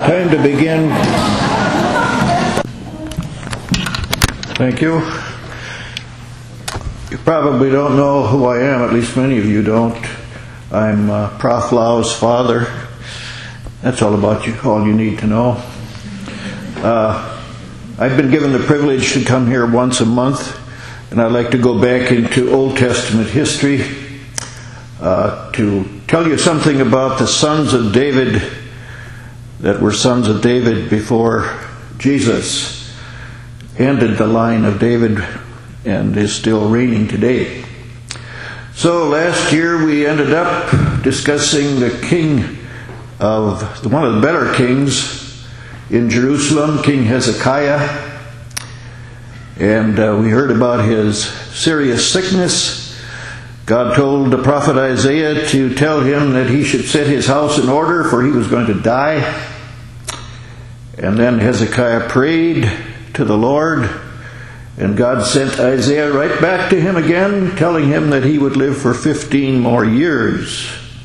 Time to begin. Thank you. You probably don't know who I am, at least many of you don't. I'm Prof. Lau's father. That's all about you, all you need to know. I've been given the privilege to come here once a month, and I'd like to go back into Old Testament history to tell you something about the sons of David that were sons of David before Jesus ended the line of David and is still reigning today. So last year we ended up discussing the king of one of the better kings in Jerusalem, King Hezekiah, and we heard about his serious sickness. God told the prophet Isaiah to tell him that he should set his house in order, for he was going to die. And then Hezekiah prayed to the Lord, and God sent Isaiah right back to him again, telling him that he would live for 15 more years.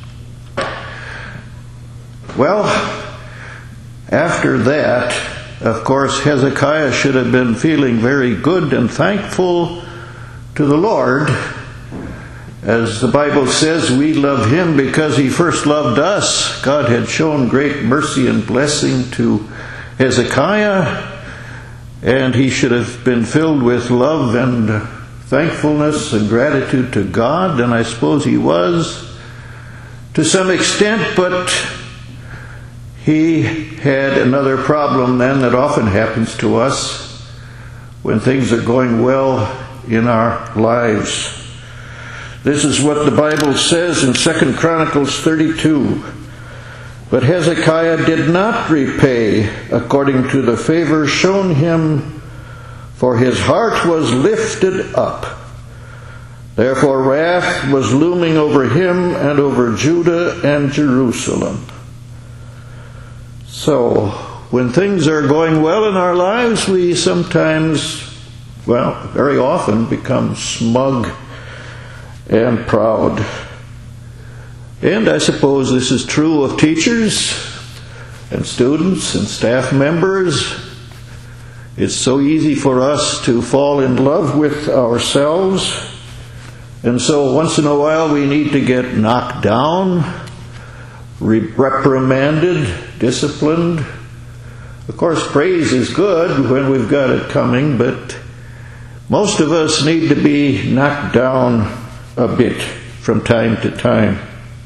Well, after that, of course, Hezekiah should have been feeling very good and thankful to the Lord. As the Bible says, we love him because he first loved us. God had shown great mercy and blessing to Hezekiah, and he should have been filled with love and thankfulness and gratitude to God, and I suppose he was to some extent, but he had another problem then that often happens to us when things are going well in our lives. This is what the Bible says in 2 Chronicles 32. But Hezekiah did not repay according to the favor shown him, for his heart was lifted up. Therefore wrath was looming over him and over Judah and Jerusalem. So, when things are going well in our lives, we sometimes, very often become smug and proud. And I suppose this is true of teachers and students and staff members. It's so easy for us to fall in love with ourselves. And so once in a while we need to get knocked down, reprimanded, disciplined. Of course, praise is good when we've got it coming, but most of us need to be knocked down a bit from time to time.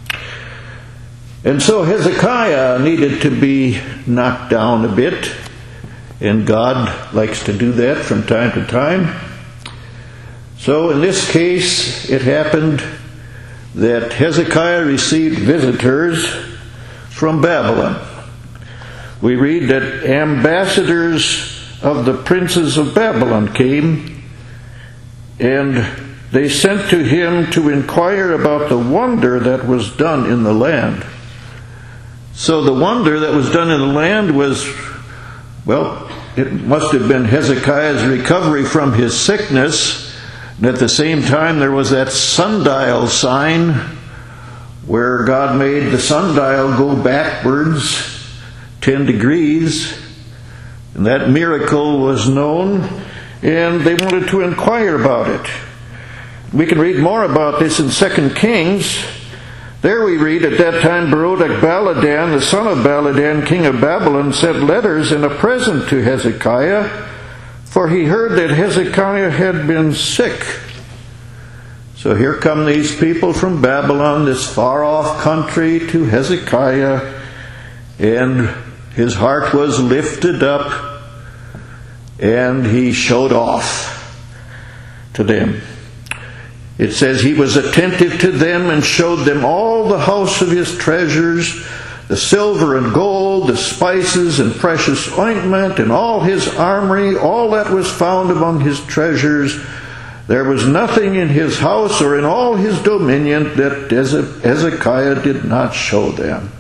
And so Hezekiah needed to be knocked down a bit, and God likes to do that from time to time. So in this case, it happened that Hezekiah received visitors from Babylon. We read that ambassadors of the princes of Babylon came, and they sent to him to inquire about the wonder that was done in the land. So the wonder that was done in the land was, it must have been Hezekiah's recovery from his sickness. And at the same time, there was that sundial sign where God made the sundial go backwards 10 degrees. And that miracle was known, and they wanted to inquire about it. We can read more about this in 2 Kings. There we read, at that time Merodach-Baladan, the son of Baladan, king of Babylon, sent letters and a present to Hezekiah, for he heard that Hezekiah had been sick. So here come these people from Babylon, this far-off country, to Hezekiah, and his heart was lifted up, and he showed off to them. It says he was attentive to them and showed them all the house of his treasures, the silver and gold, the spices and precious ointment, and all his armory, all that was found among his treasures. There was nothing in his house or in all his dominion that Hezekiah did not show them.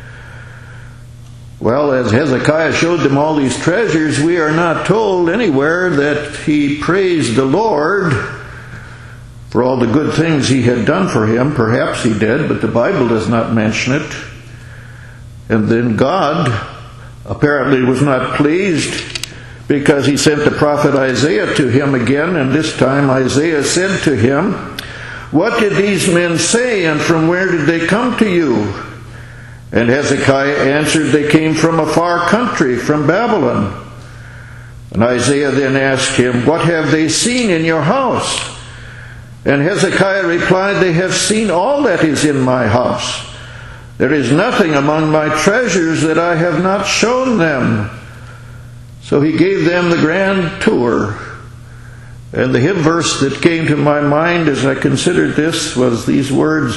Well, as Hezekiah showed them all these treasures, we are not told anywhere that he praised the Lord for all the good things he had done for him. Perhaps he did, but the Bible does not mention it. And then God apparently was not pleased, because he sent the prophet Isaiah to him again, and this time Isaiah said to him, "What did these men say, and from where did they come to you?" And Hezekiah answered, "They came from a far country, from Babylon." And Isaiah then asked him, "What have they seen in your house?" And Hezekiah replied, "They have seen all that is in my house. There is nothing among my treasures that I have not shown them." So he gave them the grand tour. And the hymn verse that came to my mind as I considered this was these words,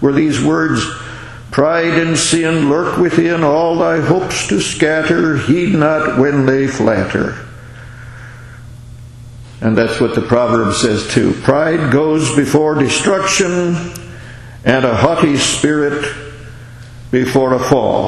"Pride and sin lurk within, all thy hopes to scatter, heed not when they flatter." And that's what the proverb says too. Pride goes before destruction, and a haughty spirit before a fall.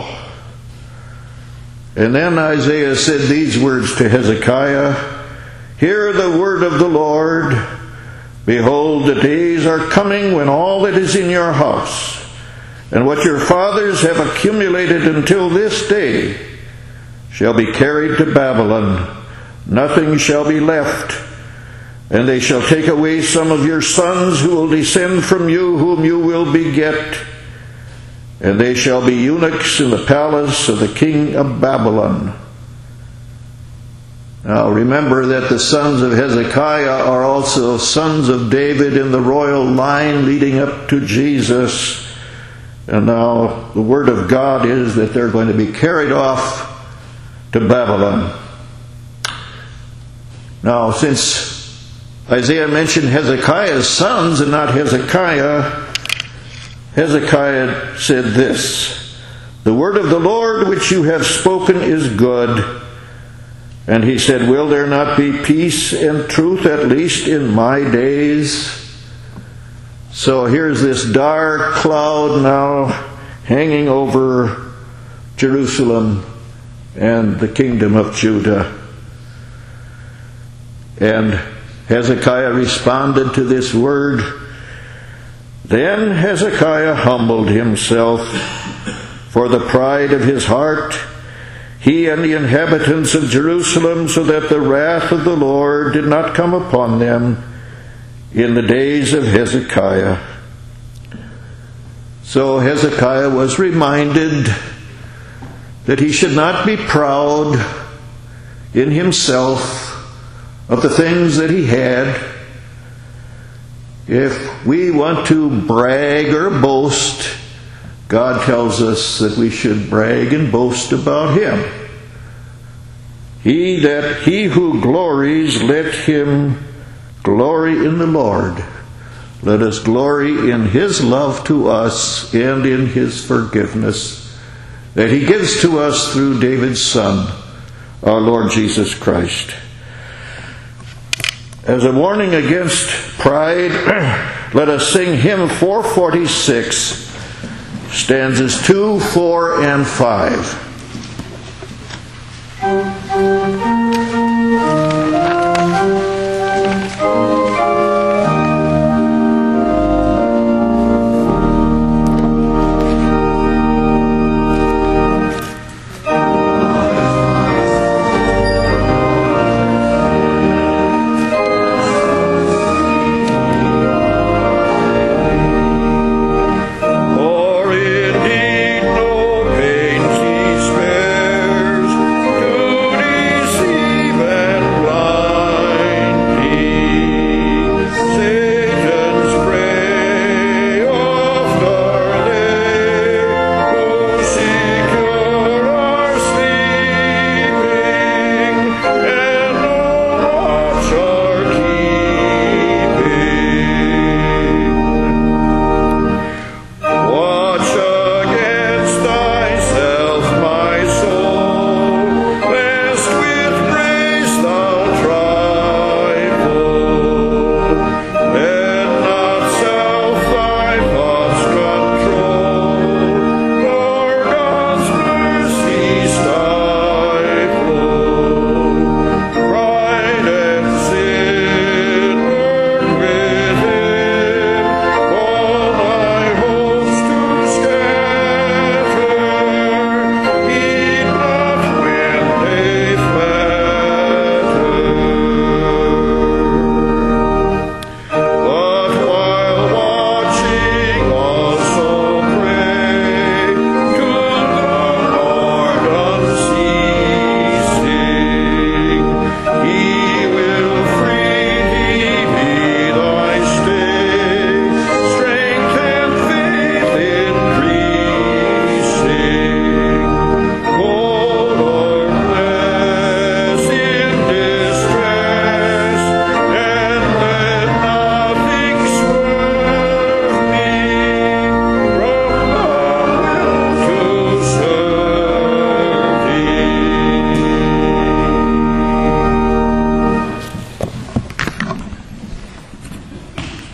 And then Isaiah said these words to Hezekiah, "Hear the word of the Lord. Behold, the days are coming when all that is in your house, and what your fathers have accumulated until this day, shall be carried to Babylon. Nothing shall be left. And they shall take away some of your sons who will descend from you, whom you will beget. And they shall be eunuchs in the palace of the king of Babylon." Now remember that the sons of Hezekiah are also sons of David in the royal line leading up to Jesus. And now the word of God is that they're going to be carried off to Babylon. Now, since Isaiah mentioned Hezekiah's sons and not Hezekiah, Hezekiah said this, "The word of the Lord which you have spoken is good." And he said, "Will there not be peace and truth, at least in my days?" So here's this dark cloud now hanging over Jerusalem and the kingdom of Judah. And Hezekiah responded to this word. Then Hezekiah humbled himself for the pride of his heart, he and the inhabitants of Jerusalem, so that the wrath of the Lord did not come upon them in the days of Hezekiah. So Hezekiah was reminded that he should not be proud in himself of the things that he had. If we want to brag or boast, God tells us that we should brag and boast about Him. He who glories, let him glory in the Lord. Let us glory in His love to us and in His forgiveness that He gives to us through David's Son, our Lord Jesus Christ. As a warning against pride, let us sing hymn 446, stanzas 2, 4, and 5.